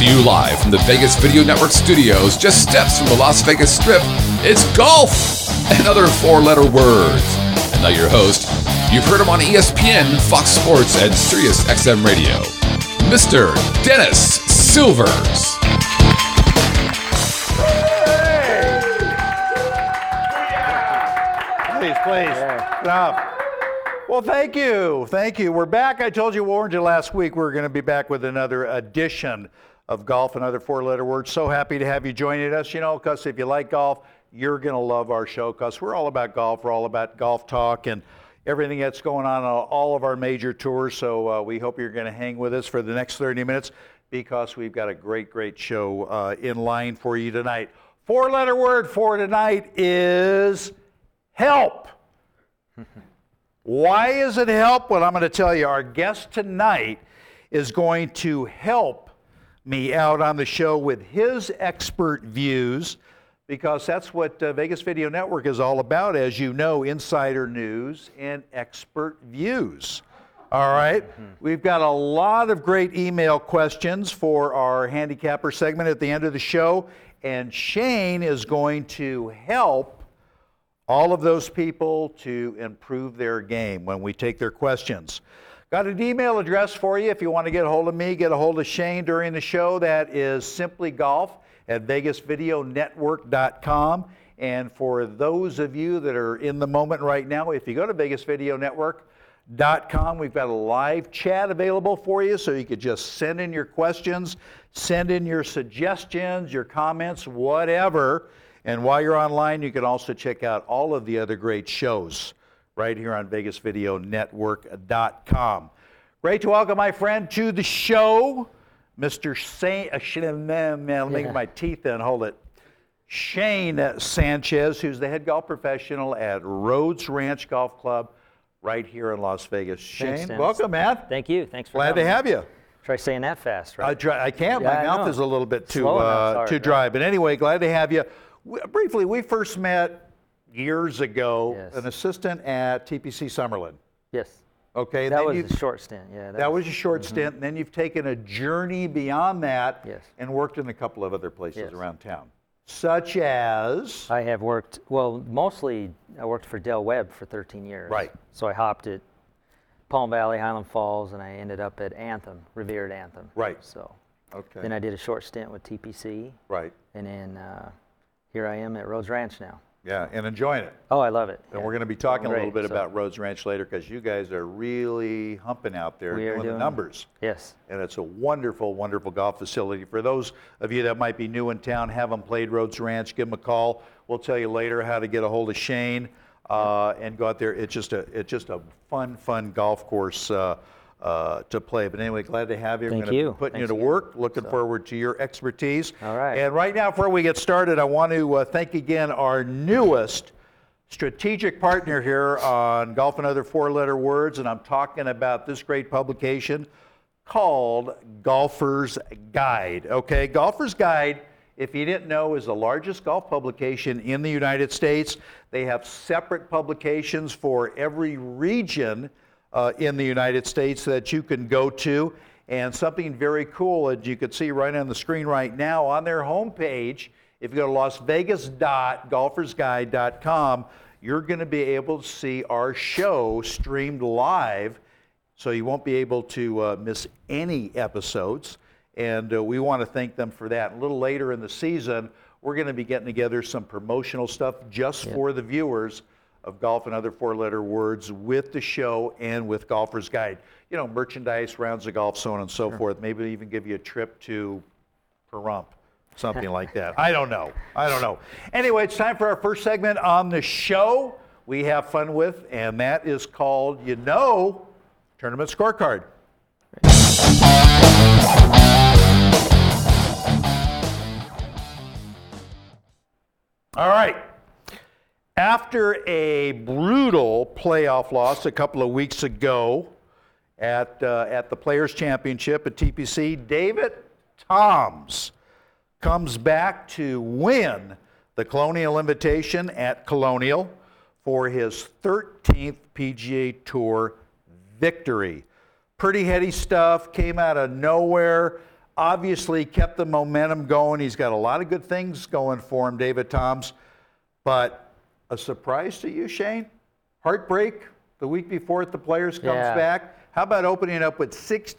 to you live from the Vegas Video Network studios, just steps from the Las Vegas Strip. It's golf and other four-letter words. And now your host, you've heard him on ESPN, Fox Sports, and Sirius XM Radio, Mr. Dennis Silvers. Please. Stop. Well, thank you. We're back. I told you, warned you last week, we're going to be back with another edition of Golf and Other Four-Letter Words. So happy to have you joining us, because if you like golf, you're going to love our show, because we're all about golf. We're all about golf talk and everything that's going on all of our major tours. So we hope you're going to hang with us for the next 30 minutes, because we've got a great show in line for you tonight. Four-letter word for tonight is help. Why is it help? Well, I'm going to tell you, our guest tonight is going to help me out on the show with his expert views, because that's what Vegas Video Network is all about, as you know, insider news and expert views. All right? We've got a lot of great email questions for our handicapper segment at the end of the show, and Shane is going to help all of those people to improve their game when we take their questions. Got an email address for you if you want to get a hold of me, get a hold of Shane during the show. That is simplygolf@vegasvideonetwork.com. And for those of you that are in the moment right now, if you go to vegasvideonetwork.com, we've got a live chat available for you, so you could just send in your questions, send in your suggestions, your comments, whatever. And while you're online, you can also check out all of the other great shows right here on vegasvideonetwork.com. Great to welcome my friend to the show, Mr. let me get my teeth in, hold it. Shane Sanchez, who's the head golf professional at Rhodes Ranch Golf Club right here in Las Vegas. Shane, Thanks, welcome, man. Thank you. Thanks for Glad to have you. Try saying that fast, right? I can't. Yeah, My I mouth know. is a little bit too Dry. But anyway, glad to have you. Briefly, we first met years ago, Yes. an assistant at TPC Summerlin. Yes. Okay, That was a short stint. Yeah. That was a short stint, and then you've taken a journey beyond that Yes. and worked in a couple of other places Yes. around town, such as. I have worked, mostly I worked for Del Webb for 13 years. Right. So I hopped at Palm Valley, Highland Falls, and I ended up at Anthem, Revered Anthem. Right. So Okay. then I did a short stint with TPC, Right. and then here I am at Rhodes Ranch now. Yeah, and enjoying it. Oh, I love it. And Yeah. we're going to be talking a little Great, bit so- about Rhodes Ranch later, because you guys are really humping out there We are doing the doing- numbers. Yes. And it's a wonderful, wonderful golf facility. For those of you that might be new in town, haven't played Rhodes Ranch, give them a call. We'll tell you later how to get a hold of Shane and go out there. It's just a fun golf course to play. But anyway, glad to have you. Thank We're gonna you. be putting you Thanks to work. Looking forward to your expertise. All right. And right now, before we get started, I want to thank again our newest strategic partner here on Golf and Other Four-Letter Words, and I'm talking about this great publication called Golfer's Guide. Okay, Golfer's Guide, if you didn't know, is the largest golf publication in the United States. They have separate publications for every region in the United States that you can go to. And something very cool, as you can see right on the screen right now, on their homepage, if you go to lasvegas.golfersguide.com, you're going to be able to see our show streamed live, so you won't be able to miss any episodes. And we want to thank them for that. A little later in the season, we're going to be getting together some promotional stuff just for the viewers of Golf and Other Four-Letter Words with the show and with Golfer's Guide. You know, merchandise, rounds of golf, so on and so forth. Maybe even give you a trip to Pahrump, something like that. I don't know. Anyway, it's time for our first segment on the show we have fun with, and that is called, Tournament Scorecard. All right. After a brutal playoff loss a couple of weeks ago at the Players' Championship at TPC, David Toms comes back to win the Colonial Invitation at Colonial for his 13th PGA Tour victory. Pretty heady stuff, came out of nowhere. obviously kept the momentum going. He's got a lot of good things going for him, David Toms. But a surprise to you, Shane? Heartbreak the week before the Players comes back. How about opening up with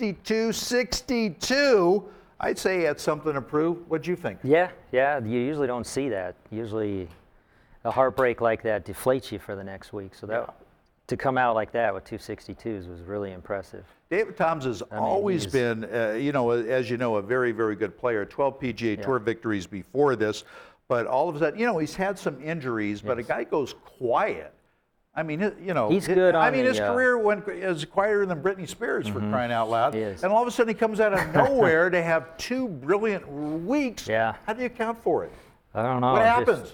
62-62? I'd say he had something to prove. What'd you think? Yeah. You usually don't see that. Usually a heartbreak like that deflates you for the next week. So that to come out like that with 262s was really impressive. David Toms has always been, as you know, a very, very good player. 12 PGA Tour victories before this. But all of a sudden, he's had some injuries, but a guy goes quiet. I mean, he's good. His career is quieter than Britney Spears, for crying out loud. He is. And all of a sudden, he comes out of nowhere to have 2 brilliant weeks. Yeah. How do you account for it? I don't know. What happens?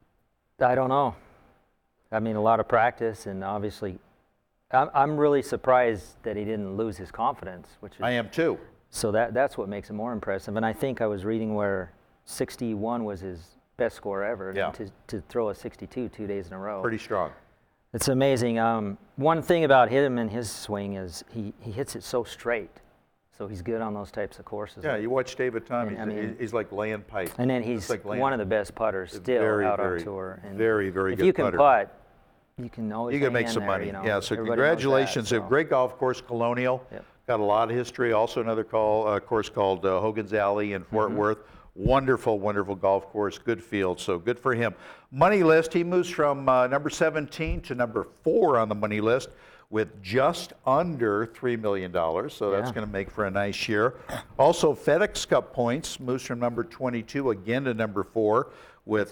I don't know. I mean, a lot of practice, and obviously, I'm really surprised that he didn't lose his confidence. I am too. So that's what makes it more impressive. And I think I was reading where 61 was his best score ever. Yeah. To throw a 62 2 days in a row. Pretty strong. It's amazing. One thing about him and his swing is he hits it so straight. So he's good on those types of courses. Yeah, you watch David Toms, he's like laying pipe. And then he's one of the best putters still out on tour. And very, very good putter. If you can putt, you can always make some money. So congratulations. A great golf course, Colonial. Yep. Got a lot of history. Also another course called Hogan's Alley in Fort Worth. Wonderful, wonderful golf course. Good field. So good for him. Money list, he moves from number 17 to number 4 on the money list with just under $3 million. So that's going to make for a nice year. Also, FedEx Cup points moves from number 22 again to number 4 with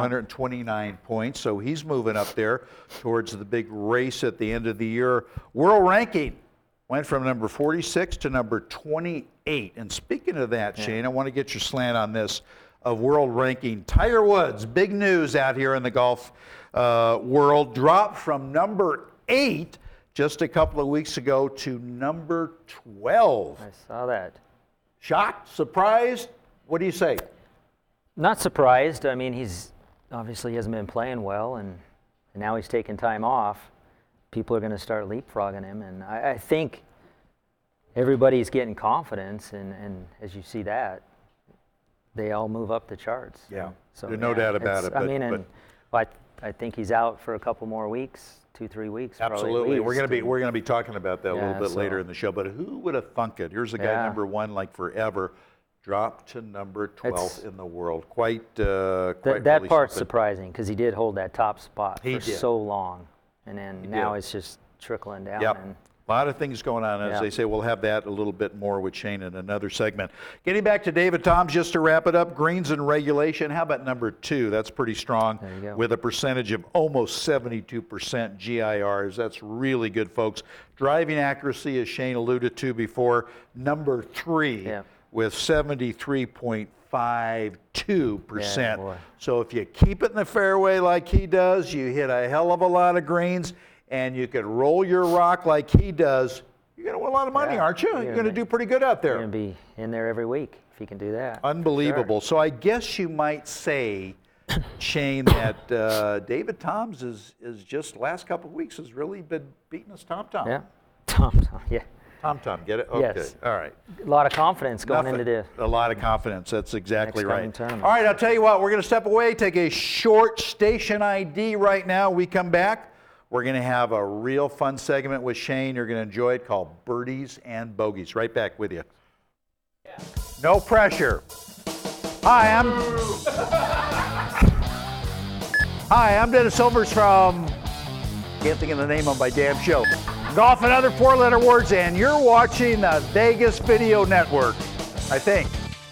1,229 points. So he's moving up there towards the big race at the end of the year. World ranking went from number 46 to number 28. And speaking of that, Shane, I want to get your slant on this of world ranking. Tiger Woods, big news out here in the golf world, dropped from number 8 just a couple of weeks ago to number 12. I saw that. Shocked? Surprised? What do you say? Not surprised. I mean, he's obviously hasn't been playing well, and now he's taking time off. People are going to start leapfrogging him, and I think everybody's getting confidence, and as you see that, they all move up the charts. Yeah, so there's no doubt about it. I think he's out for a couple more weeks, 2-3 weeks. Absolutely, we're going to be talking about that a little bit later in the show. But who would have thunk it? Here's a guy number 1 like forever, dropped to number 12 in the world. That really part's surprising because he did hold that top spot for did. So long. And then now it's just trickling down. Yep. A lot of things going on. As they say, we'll have that a little bit more with Shane in another segment. Getting back to David Toms, just to wrap it up, greens and regulation. How about number 2? That's pretty strong with a percentage of almost 72% GIRs. That's really good, folks. Driving accuracy, as Shane alluded to before, number 3 with 73.52%. So if you keep it in the fairway like he does, you hit a hell of a lot of greens, and you could roll your rock like he does, you're going to win a lot of money, aren't you? You're going to do pretty good out there. You're going to be in there every week if you can do that. Unbelievable. Sure. So I guess you might say, Shane, that David Toms is just last couple of weeks has really been beating us tom-tom. Yeah, tom-tom, yeah. Tom-tom, get it? Okay, yes. All right. A lot of confidence going into this. A lot of confidence, that's exactly right. All right, I'll tell you what, we're going to step away, take a short station ID right now. We come back, we're going to have a real fun segment with Shane. You're going to enjoy it, called Birdies and Bogeys. Right back with you. Yeah. No pressure. Hi, I'm Dennis Silvers from, can't think of the name of my damn show, Golf and Other 4-Letter Words, and you're watching the Vegas Video Network, I think.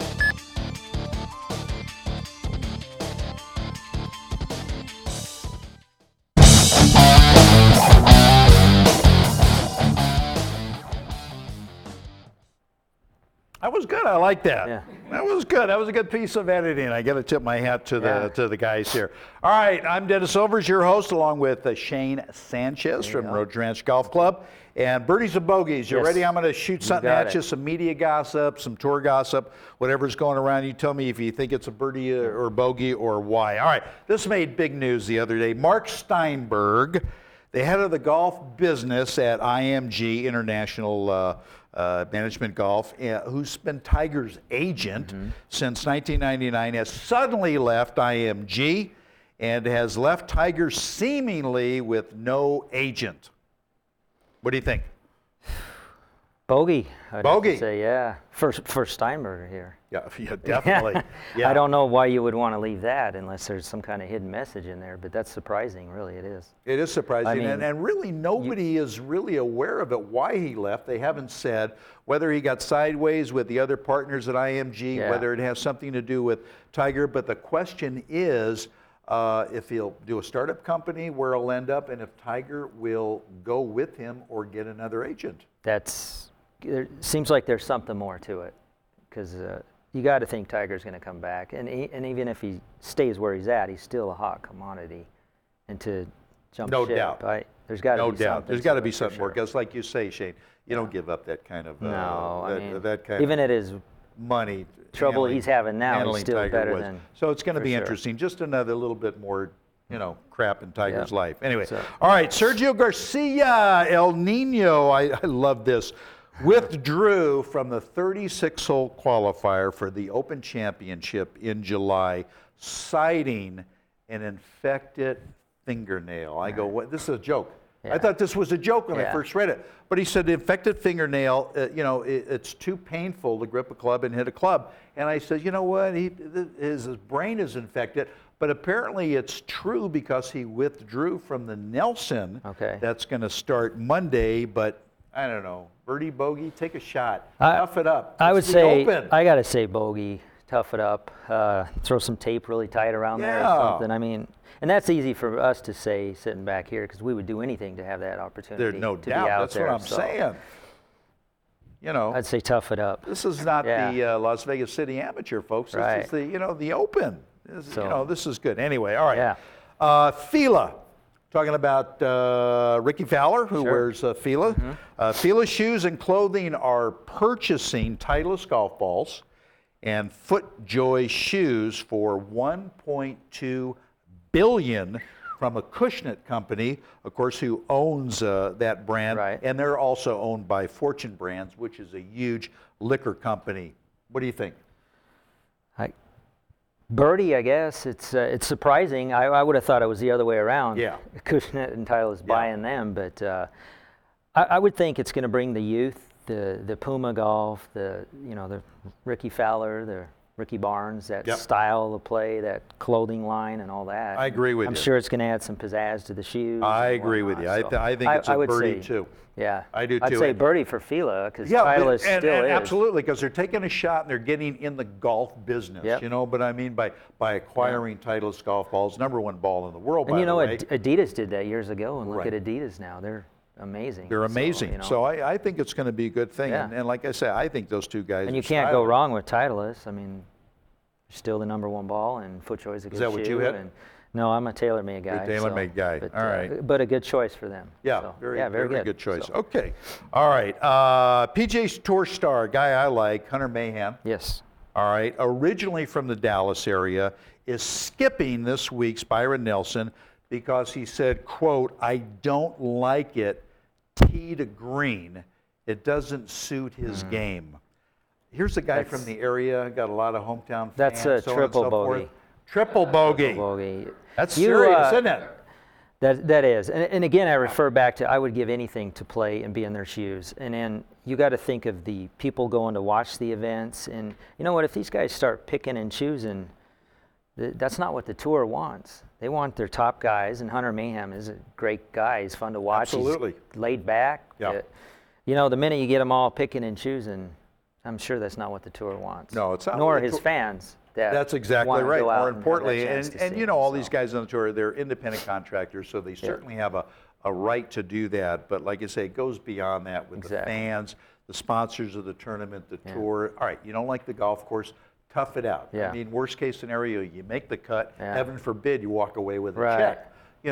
That was good. I like that. Yeah. That was good. That was a good piece of editing. I got to tip my hat to the guys here. All right, I'm Dennis Silvers, your host, along with Shane Sanchez from Road Ranch Golf Club. And Birdies and Bogeys, you ready? I'm going to shoot something at you, some media gossip, some tour gossip, whatever's going around. You tell me if you think it's a birdie or bogey or why. All right, this made big news the other day. Mark Steinberg, the head of the golf business at IMG, International Management Golf, who's been Tiger's agent since 1999, has suddenly left IMG and has left Tiger seemingly with no agent. What do you think? Bogey. I'd Bogey. have to say, yeah. For Steinberger here. Yeah, definitely. Yeah. I don't know why you would want to leave that unless there's some kind of hidden message in there, but that's surprising, really, it is. It is surprising, I mean, and really nobody is really aware of it, why he left. They haven't said whether he got sideways with the other partners at IMG, whether it has something to do with Tiger, but the question is if he'll do a startup company, where he'll end up, and if Tiger will go with him or get another agent. It seems like there's something more to it, because you got to think Tiger's going to come back, and even if he stays where he's at, he's still a hot commodity, and to jump No ship, doubt. there's got to No be doubt. something. There's got to be for something more, sure. because like you say, Shane, you don't give up that kind of No, I mean, that kind even of at his money. trouble he's having now, he's handling still Tiger better Woods. than. So it's going to for be sure. interesting. Just another little bit more, crap in Tiger's life. Anyway, So- all right, Sergio Garcia, El Nino, I love this, withdrew from the 36-hole qualifier for the Open Championship in July, citing an infected fingernail. I go, what? This is a joke. I Yeah. thought this was a joke when I Yeah. first read it. But he said the infected fingernail, it's too painful to grip a club and hit a club. And I said, you know what? His brain is infected. But apparently it's true, because he withdrew from the Nelson. Okay. That's going to start Monday. But I don't know. Birdie, bogey, take a shot. Tough it up. I would It's the say, Open. I got to say bogey, tough it up, throw some tape really tight around there or Yeah. something. I mean, and that's easy for us to say sitting back here, because we would do anything to have that opportunity. There's no to doubt. Be out That's there. what I'm So saying. I'd say tough it up. This is not Yeah. the Las Vegas City Amateur, folks. This Right. is the Open. This, So- this is good. Anyway, all right. Yeah. Fila. Talking about Ricky Fowler, who wears Fila. Fila shoes and clothing are purchasing Titleist golf balls and FootJoy shoes for $1.2 billion from Acushnet company, of course, who owns that brand. Right. And they're also owned by Fortune Brands, which is a huge liquor company. What do you think? Birdie, I guess it's surprising. I would have thought it was the other way around. Yeah. Acushnet and Titleist buying them, but I would think it's going to bring the youth, the Puma golf, the Ricky Fowler, the Ricky Barnes, that style of play, that clothing line, and all that. I agree with I'm you. sure it's going to add some pizzazz to the shoes. I and agree with you. whatnot. I think it's a would birdie, say, too. Yeah, I do, I'd too. say birdie for Fila, because Yeah, Titleist and still is. absolutely, because they're taking a shot and they're getting in the golf business. Yep. But I mean by acquiring Titleist golf balls, #1 ball in the world. And by the way. Adidas did that years ago, and look Right. at Adidas now. They're amazing. They're amazing. So I think it's going to be a good thing. Yeah. And like I said, I think those two guys. And you are can't go stylish. wrong with Titleist. I mean, still the #1 ball, and FootJoy is a good shoe. that what you hit? And, no, I'm a TaylorMade guy. You're a TaylorMade guy. But, All right. But a good choice for them. Yeah, So, very good choice. So, Okay. All right. PGA Tour star, guy I like, Hunter Mahan. yes. All right, originally from the Dallas area, is skipping this week's Byron Nelson because he said, quote, I don't like it tee to green. It doesn't suit his game. Here's a guy from the area, got a lot of hometown fans. That's a so on and triple so forth. bogey. Triple bogey. Bogey. That's serious, isn't it? That is. And again, I refer back to I would give anything to play and be in their shoes. And then you got to think of the people going to watch the events. And you know what? If these guys start picking and choosing, that's not what the tour wants. They want their top guys. And Hunter Mayhem is a great guy. He's fun to watch. Absolutely. He's laid back. Yeah. The minute you get them all picking and choosing, I'm sure that's not what the tour wants. No, it's not Nor what the his tour- fans. That's exactly wanna right. go out More and have that importantly, chance to and see all them, these so. guys on the tour, they're independent contractors, so they certainly have a right to do that. But like I say, it goes beyond that with the Exactly. fans, the sponsors of the tournament, the tour. All right, you don't like the golf course, tough it out. Yeah. I mean, worst case scenario, you make the cut. Yeah. Heaven forbid you walk away with a Right. check.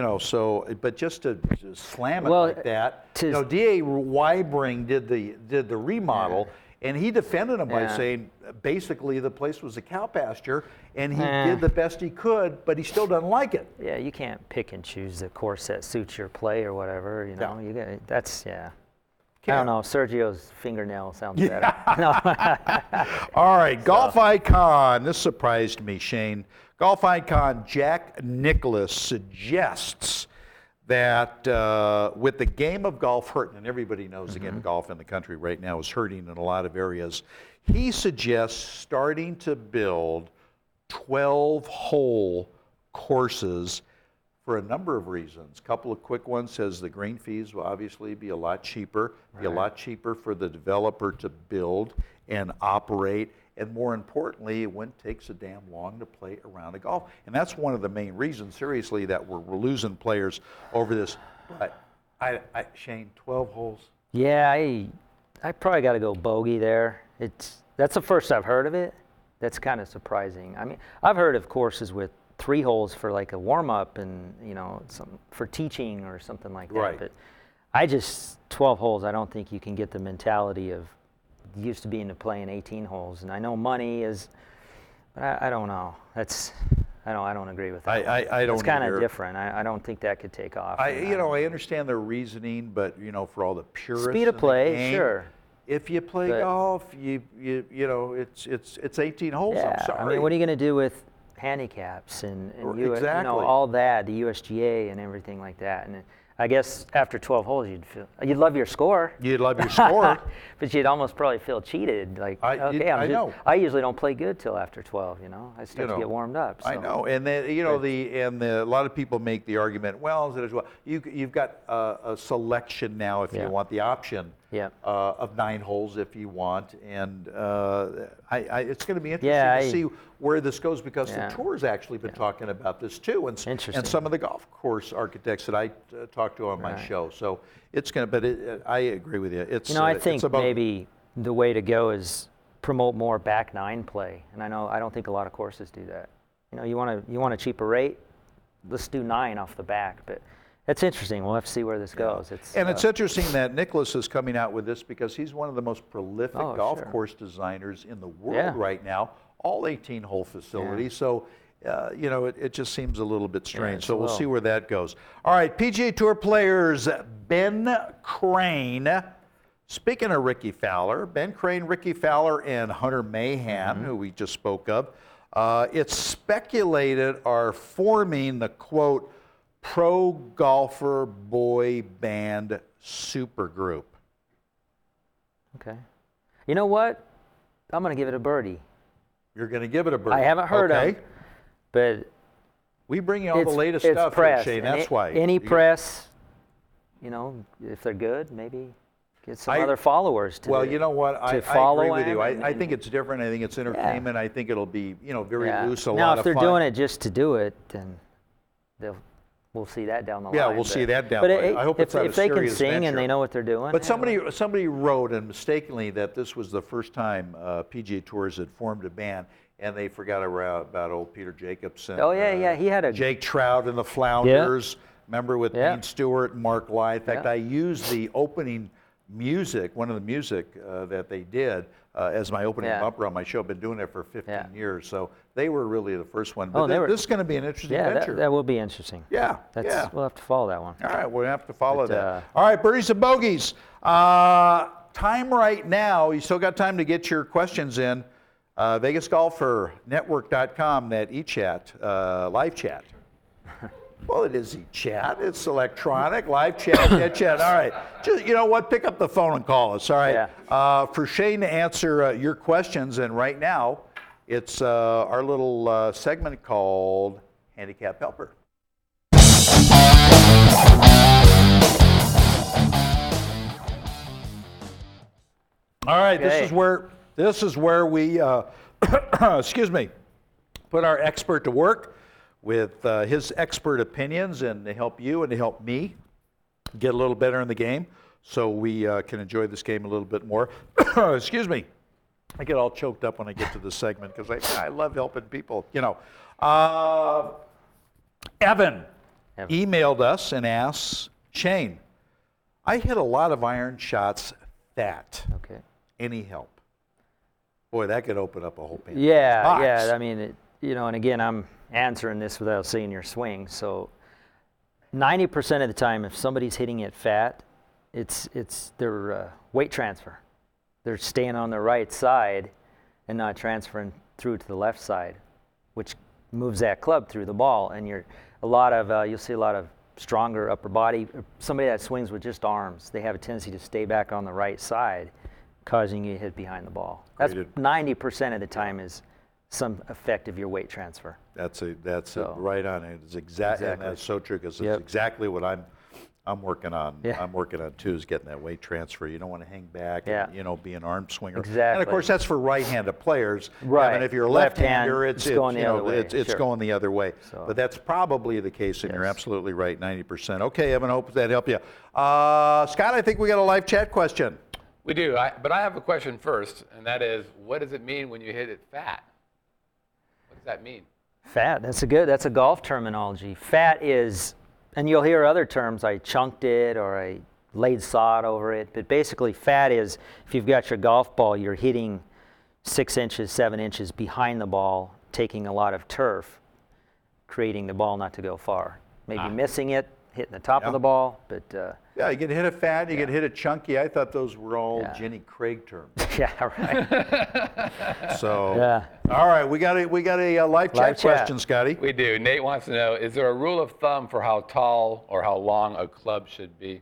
But just to slam it Well, like that. to- D.A. Weibring did the remodel. And he defended him by Yeah. saying basically the place was a cow pasture, and he Eh. did the best he could, but he still doesn't like it. Yeah, you can't pick and choose the course that suits your play or whatever. You know, Yeah. you got that's yeah. I Can't- don't know. Sergio's fingernail sounds better. No. All right, golf icon. This surprised me, Shane. Golf icon Jack Nicklaus suggests that with the game of golf hurting, and everybody knows the game of golf in the country right now is hurting in a lot of areas, he suggests starting to build 12-hole courses for a number of reasons. A couple of quick ones. Says the green fees will obviously be a lot cheaper, be a lot cheaper for the developer to build and operate, and more importantly, it wouldn't take so damn long to play around a golf. And that's one of the main reasons, seriously, that we're losing players over this. But Shane, 12 holes. Yeah, I probably got to go bogey there. That's the first I've heard of it. That's kind of surprising. I mean, I've heard of courses with 3 holes for like a warm up and some for teaching or something like that. Right. But 12 holes. I don't think you can get the mentality of used to being to playing 18 holes. And I know money is, but I don't know. I don't agree with that. I don't It's kind either. of different. I don't think that could take off. I understand their reasoning, but for all the purists Speed of in the play, game, sure. If you play But- golf, it's 18 holes. Yeah, I'm sorry. I mean, what are you going to do with handicaps and Exactly. all that, the USGA and everything like that? And I guess after 12 holes, you'd love your score, You'd love your score. but you'd almost probably feel cheated. Like, I know. I usually don't play good till after 12. I start to get warmed up. So. I know, and then a lot of people make the argument. Well, you've got a selection now if you Yeah. want the option Yeah. of 9 holes if you want, and it's going to be interesting Yeah, to see where this goes because Yeah. the tour's actually been talking about this too, and Interesting. some of the golf course architects that I talked to on my Right. show. So it's going to, but I agree with you. It's I it's think about, maybe the way to go is promote more back 9 play, and I don't think a lot of courses do that. You want a cheaper rate, let's do 9 off the back. But that's interesting. We'll have to see where this goes. It's interesting that Nicklaus is coming out with this because he's one of the most prolific Oh, golf sure. course designers in the world Yeah. right now. All 18-hole facilities. So, it just seems a little bit strange. it's So a we'll little- see where that goes. All right, PGA Tour players Ben Crane. Speaking of Ricky Fowler, Ben Crane, Ricky Fowler, and Hunter Mahan, who we just spoke of, it's speculated are forming the quote pro golfer boy band supergroup. okay. You know what? I'm going to give it a birdie. You're going to give it a birdie. I haven't heard okay. of, but We bring you all the latest it's stuff, press. Shane. And That's why. any press, if they're good, maybe get some I- other followers to. Well, you know what? I follow agree with you. him I and- think it's different. I think it's entertainment. I think it'll be, very Yeah. loose, a now, lot if of they're fun. doing it just to do it, then we'll see that down the line. Yeah, we'll see that down but the line. I hope it's not a if they can serious sing and venture. they know what they're doing. But somebody wrote, and mistakenly, that this was the first time PGA Tours had formed a band, and they forgot about old Peter Jacobson. Oh, yeah, he had a. Jake Trout and the Flounders. Remember with Yeah. Dean Stewart and Mark Lai. In fact, Yeah. I used the opening music, one of the music that they did, as my opening Yeah. bumper on my show. I've been doing it for 15 Yeah. years, so they were really the first one. Oh, But they were- this is going to be an interesting Yeah, venture. that will be interesting. Yeah, That's yeah. We'll have to follow that one. All right, we'll have to follow But, that. All right, birdies and bogeys. Time right now. You still got time to get your questions in. VegasGolferNetwork.com, that eChat, live chat. Well, it is eChat. It's electronic, live chat, net chat. All right. Just, you know what? Pick up the phone and call us. All right. Yeah. For Shane to answer your questions, and right now, it's our little segment called Handicap Helper. All right, Okay. this is where we excuse me, put our expert to work with his expert opinions and to help you and to help me get a little better in the game so we can enjoy this game a little bit more. Excuse me. I get all choked up when I get to this segment because I love helping people, Evan emailed us and asks, Shane, I hit a lot of iron shots that. Okay. Any help? Boy, that could open up a whole Pandora's Yeah, box. yeah. I mean, and again, I'm answering this without seeing your swing. So 90% of the time, if somebody's hitting it fat, it's their weight transfer. They're staying on the right side and not transferring through to the left side, which moves that club through the ball. And you'll see a lot of stronger upper body. Somebody that swings with just arms, they have a tendency to stay back on the right side, causing you to hit behind the ball. That's 90% of the time is some effect of your weight transfer. That's right on it. It's exactly. And that's so true because it's exactly what I'm working on. Yeah. I'm working on too, is getting that weight transfer. You don't want to hang back Yeah. and, be an arm swinger. Exactly. And of course that's for right-handed players. Right. And if you're a Left left-hander, hand, it's going the other way. It's Sure. going the other way. So- But that's probably the case, and you're Yes. absolutely right, 90%. Okay, Evan, hope that helped you. Scott, I think we got a live chat question. We do, but I have a question first, and that is, what does it mean when you hit it fat? What does that mean? Fat, that's a golf terminology. Fat is, and you'll hear other terms, I chunked it or I laid sod over it, but basically fat is, if you've got your golf ball, you're hitting 6 inches, 7 inches behind the ball, taking a lot of turf, creating the ball not to go far. Maybe missing it, hitting the top of the ball, but Yeah, you get hit it fat, you get hit it chunky. I thought those were all Yeah. Jenny Craig terms. yeah, right. So, Yeah. all right, we got a live chat Live chat. question, Scotty. We do. Nate wants to know, is there a rule of thumb for how tall or how long a club should be?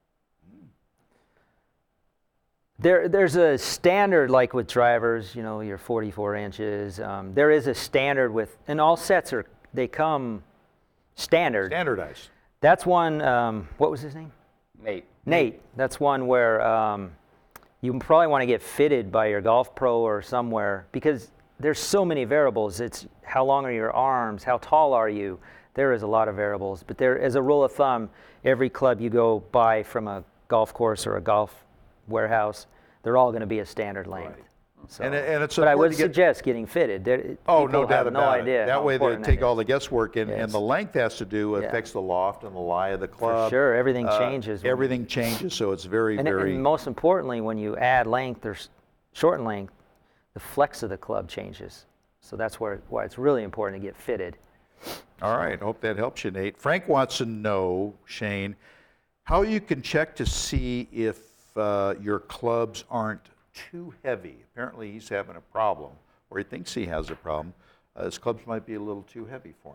There's a standard, like with drivers, your 44 inches. There is a standard and all sets they come standard. Standardized. That's one, what was his name? Nate. That's one where you probably want to get fitted by your golf pro or somewhere, because there's so many variables. It's how long are your arms? How tall are you? There is a lot of variables. But there, as a rule of thumb, every club you go buy from a golf course or a golf warehouse, they're all going to be a standard length. Right. So, And it's but I would important to get- suggest getting fitted. Oh, People no doubt have no about idea it. That how way they important take that all is. the guesswork, and Yes. the length has to do, Yeah. affects the loft and the lie of the club. sure, everything changes when- Everything changes, so it's very, And very. most importantly, when you add length or shorten length, the flex of the club changes. So that's why it's really important to get fitted. All right, hope that helps you, Nate. Frank wants to know, Shane, how you can check to see if your clubs aren't too heavy. Apparently he's having a problem, or he thinks he has a problem. His clubs might be a little too heavy for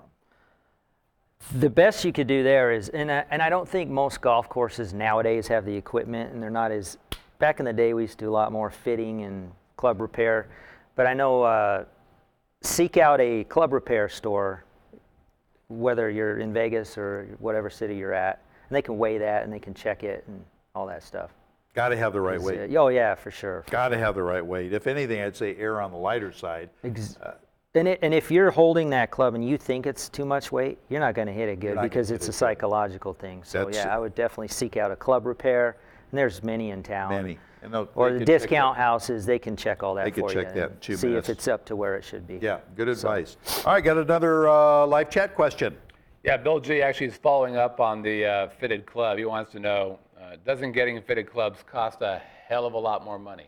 him. The best you could do there is, and I don't think most golf courses nowadays have the equipment, and they're not as, back in the day we used to do a lot more fitting and club repair, but I know seek out a club repair store, whether you're in Vegas or whatever city you're at, and they can weigh that and they can check it and all that stuff. Got to have the right weight. Oh yeah, for sure. Got to have the right weight. If anything, I'd say err on the lighter side. And if you're holding that club and you think it's too much weight, you're not going to hit it good not because gonna it's hit a it good. psychological thing. So That's- yeah, I would definitely seek out a club repair, and there's many in town. Many. And they'll- Or they the can check discount that. houses, they can check all that They for can you. check that in and 2 see minutes. if it's up to where it should be. Yeah, good advice. All right, got another live chat question. Yeah, Bill G actually is following up on the fitted club. He wants to know, doesn't getting fitted clubs cost a hell of a lot more money?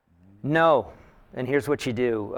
No, and here's what you do.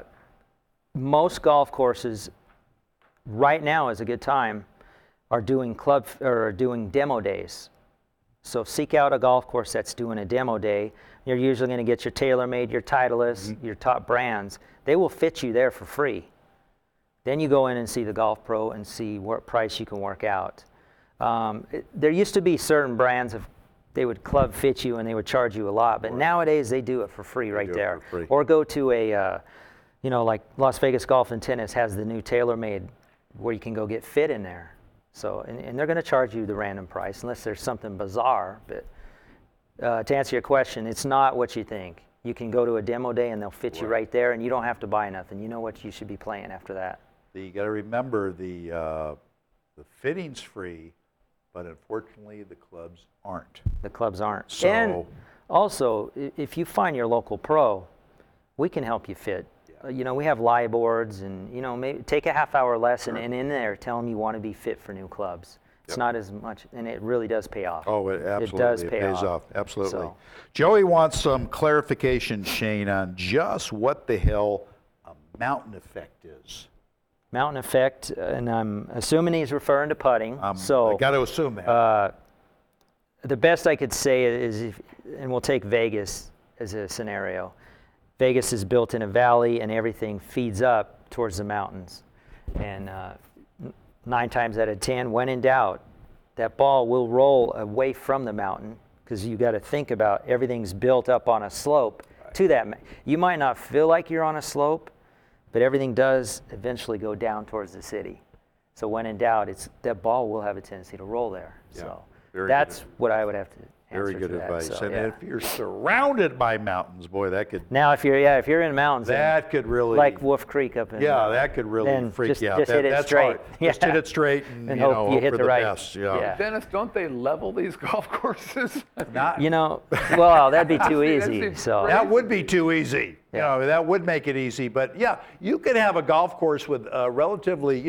Most golf courses, right now is a good time, are doing doing demo days. So seek out a golf course that's doing a demo day. You're usually going to get your TaylorMade, your Titleist, your top brands. They will fit you there for free. Then you go in and see the golf pro and see what price you can work out. There used to be certain brands they would club fit you and they would charge you a lot, but nowadays they do it for free right do it there. for free. Or go to a, like Las Vegas Golf and Tennis has the new TaylorMade where you can go get fit in there. So, and they're going to charge you the random price unless there's something bizarre. But to answer your question, it's not what you think. You can go to a demo day and they'll fit you right there, and you don't have to buy nothing. You know what you should be playing after that. You got to remember the fitting's free, but unfortunately the clubs aren't. The clubs aren't. So- And also, if you find your local pro, we can help you fit. We have lie boards, and maybe take a half-hour lesson and in there tell them you want to be fit for new clubs. It's not as much, and it really does pay off. Oh, it absolutely does pay pays off. off. Absolutely. So- Joey wants some clarification, Shane, on just what the hell a mountain effect is. Mountain effect, and I'm assuming he's referring to putting. I So got to assume that. the best I could say is, and we'll take Vegas as a scenario. Vegas is built in a valley, and everything feeds up towards the mountains. And 9 times out of 10, when in doubt, that ball will roll away from the mountain, because you got to think about everything's built up on a slope to that. You might not feel like you're on a slope, but everything does eventually go down towards the city. So when in doubt, that ball will have a tendency to roll there. Yeah, So very that's good. what I would have to answer Very good to that. advice. So, And yeah. if you're surrounded by mountains, boy, that could Now, if you're in the mountains, that could really like Wolf Creek up in that could really then freak just, you out. Just hit it That's straight. hard. Just hit it straight and, And you hope know, you hope hit for the the right- best. Yeah. yeah. Dennis, don't they level these golf courses? Not, You know, well, that'd be too That's easy. it. So that would be too easy. Yeah. You know, that would make it easy. But yeah, you could have a golf course with relatively,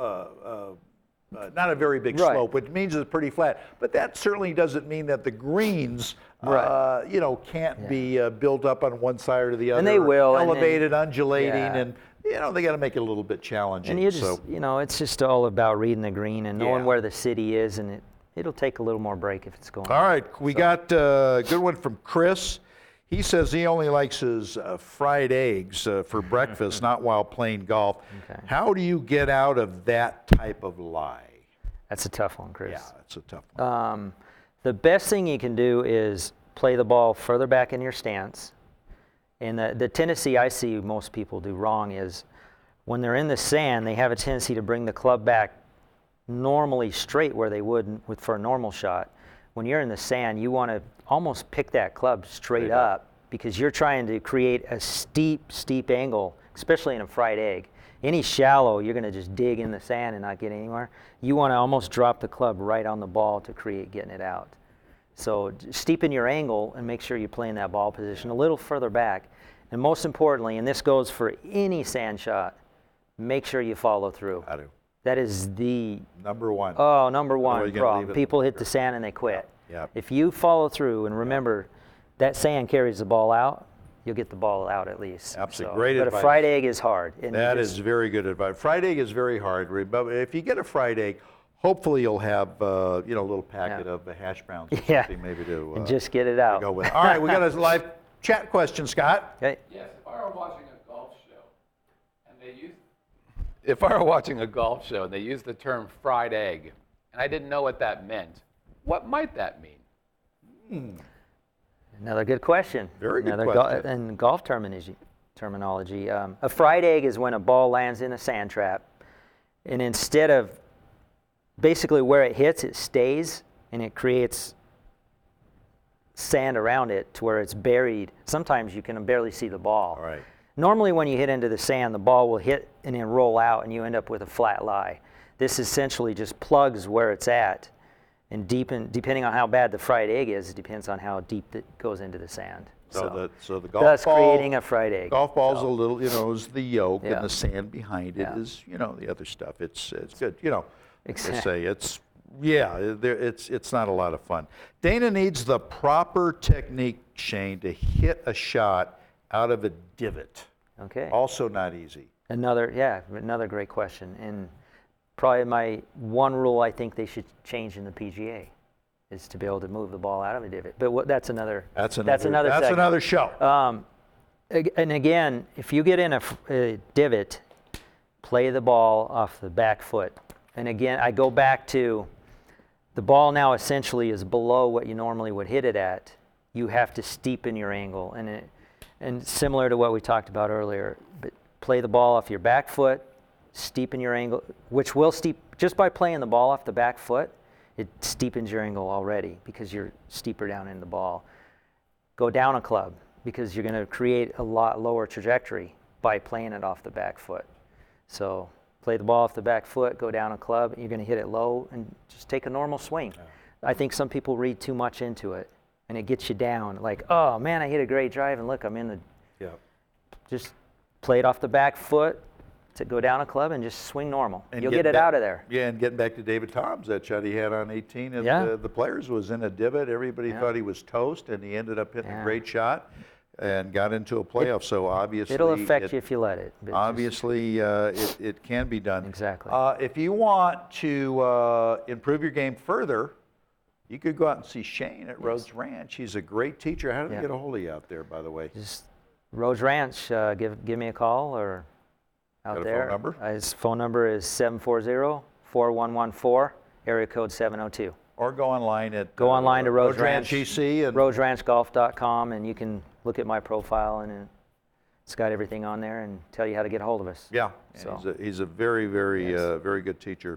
not a very big Right. slope, which means it's pretty flat. But that certainly doesn't mean that the greens, Right. can't be built up on one side or the other. And they will, and then- elevated, undulating, Yeah. and they got to make it a little bit challenging. and you just, so. it's just all about reading the green and knowing Yeah. where the city is, and it'll take a little more break if it's going. All right, we got a good one from Chris. He says he only likes his fried eggs for breakfast, not while playing golf. Okay. How do you get out of that type of lie? That's a tough one, Chris. Yeah, that's a tough one. The best thing you can do is play the ball further back in your stance. And the tendency I see most people do wrong is when they're in the sand, they have a tendency to bring the club back normally straight where they would for a normal shot. When you're in the sand, you want to almost pick that club straight up because you're trying to create a steep angle, especially in a fried egg. Any shallow, you're going to just dig in the sand and not get anywhere. You want to almost drop the club right on the ball to create getting it out. So steepen your angle and make sure you're playing that ball position a little further back. And most importantly, and this goes for any sand shot, make sure you follow through. I do. That is the Number one. number you one gonna problem. leave it People hit the sand and they quit. Yeah. If you follow through and remember that sand carries the ball out, you'll get the ball out at least. Absolutely. Great but advice. a fried egg is hard. And That you is just- very good advice. Fried egg is very hard. But if you get a fried egg, hopefully you'll have a little packet Yeah. of hash browns or Yeah. something maybe to and just get it out. go with it. All right, we got a live chat question, Scott. Okay. Yes, if I were watching a golf show and they used the term fried egg, and I didn't know what that meant, what might that mean? Another good question. Very good Another question. and golf terminology. A fried egg is when a ball lands in a sand trap, and instead of basically where it hits, it stays, and it creates sand around it to where it's buried. Sometimes you can barely see the ball. All right. Normally when you hit into the sand, the ball will hit and then roll out, and you end up with a flat lie. This essentially just plugs where it's at, and depending on how bad the fried egg is, it depends on how deep it goes into the sand. So the golf thus ball, creating a fried egg. golf ball's So- a little, is the yolk, Yeah. and the sand behind it Yeah. is, the other stuff. It's good, Exactly. I say it's not a lot of fun. Dana needs the proper technique, Shane, to hit a shot out of a divot. Okay. Also not easy. Another great question. And probably my one rule I think they should change in the PGA is to be able to move the ball out of a divot. But that's another segment. show. And again, if you get in a divot, play the ball off the back foot. And again, I go back to the ball now essentially is below what you normally would hit it at. You have to steepen your angle. And similar to what we talked about earlier, but play the ball off your back foot, steepen your angle, which will just by playing the ball off the back foot, it steepens your angle already because you're steeper down in the ball. Go down a club because you're going to create a lot lower trajectory by playing it off the back foot. So play the ball off the back foot, go down a club, you're going to hit it low and just take a normal swing. Yeah. I think some people read too much into it and it gets you down. Like, oh man, I hit a great drive and look, I'm in the... Yeah. Just play it off the back foot, to go down a club and just swing normal. And You'll get it out of there. Yeah, and getting back to David Toms, that shot he had on 18 at Yeah. the Players was in a divot. Everybody thought he was toast, and he ended up hitting a great shot and got into a playoff. So obviously, It'll affect you if you let it. but just- obviously, it can be done. Exactly. If you want to improve your game further, you could go out and see Shane at Rhodes Ranch. He's a great teacher. How do they get a hold of you out there, by the way? Just Rhodes Ranch, give me a call or out Got a there. phone number? His phone number is 740-4114, area code 702. Or go online at Go online to Rhodes Ranch Ranch, GC and RhodesRanchGolf.com, and you can look at my profile, and it's got everything on there and tell you how to get a hold of us. yeah, So. he's a very, very, very good teacher.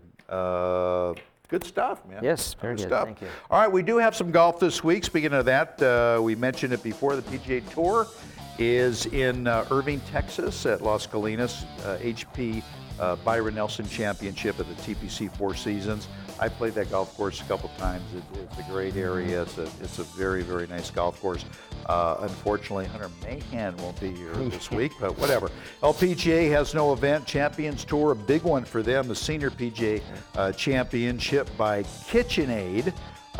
Good stuff, man. Yes, very good. Stuff. Thank you. All right, we do have some golf this week. Speaking of that, we mentioned it before. The PGA Tour is in Irving, Texas at Las Colinas, HP Byron Nelson Championship at the TPC Four Seasons. I played that golf course a couple times. It's a great area. It's a very, very nice golf course. Unfortunately, Hunter Mahan won't be here this week, but whatever. LPGA has no event. Champions Tour, a big one for them, the Senior PGA Championship by KitchenAid.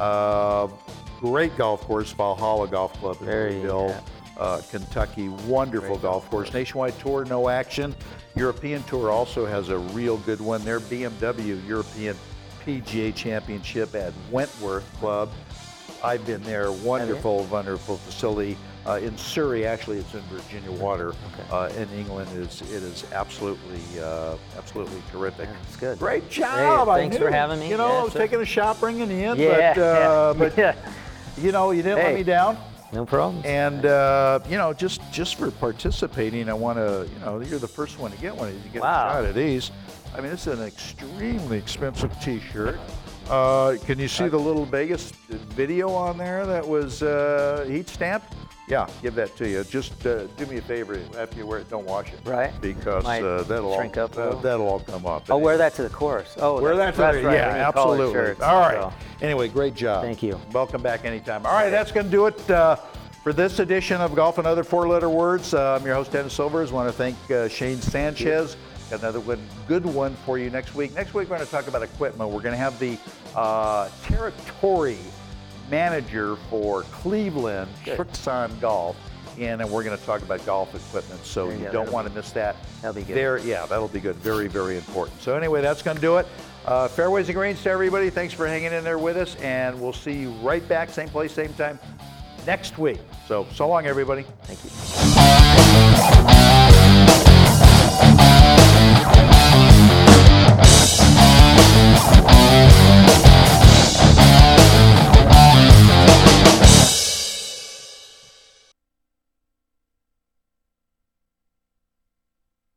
Great golf course, Valhalla Golf Club in Louisville, Kentucky. Wonderful golf course. Nationwide Tour, no action. European Tour also has a real good one. Their BMW European PGA Championship at Wentworth Club. I've been there. Wonderful, wonderful facility in Surrey. Actually, it's in Virginia Water. In England, it is absolutely, absolutely terrific. Yeah, it's good. Great job. Hey, thanks for having me. You know, Yeah, I was sir. taking a shot bringing you in, Yeah, but yeah. you know, you didn't let Hey. me down. No problem. And you know, just for participating, I want to, you know, you're the first one to get one. You get Wow. a shot of these. I mean, it's an extremely expensive T-shirt. Can you see the little Vegas video on there that was heat stamped? Yeah, give that to you. Just do me a favor after you wear it, don't wash it. Right. Because Might that'll shrink up a little. that'll all come off. I'll wear that to the course. Oh, Wear that that's to right. yeah, we need collared absolutely. shirts, All right. so. Anyway, great job. Thank you. Welcome back anytime. All right, that's going to do it for this edition of Golf and Other Four-Letter Words. I'm your host, Dennis Silvers. I want to thank Shane Sanchez. Got another good one for you next week. Next week, we're going to talk about equipment. We're going to have the territory manager for Cleveland, Shrixon Golf, and then we're going to talk about golf equipment. So you don't want to miss that. That'll be good. Yeah, that'll be good. Very, very important. So anyway, that's going to do it. Fairways and greens to everybody. Thanks for hanging in there with us, and we'll see you right back, same place, same time, next week. So long, everybody. Thank you.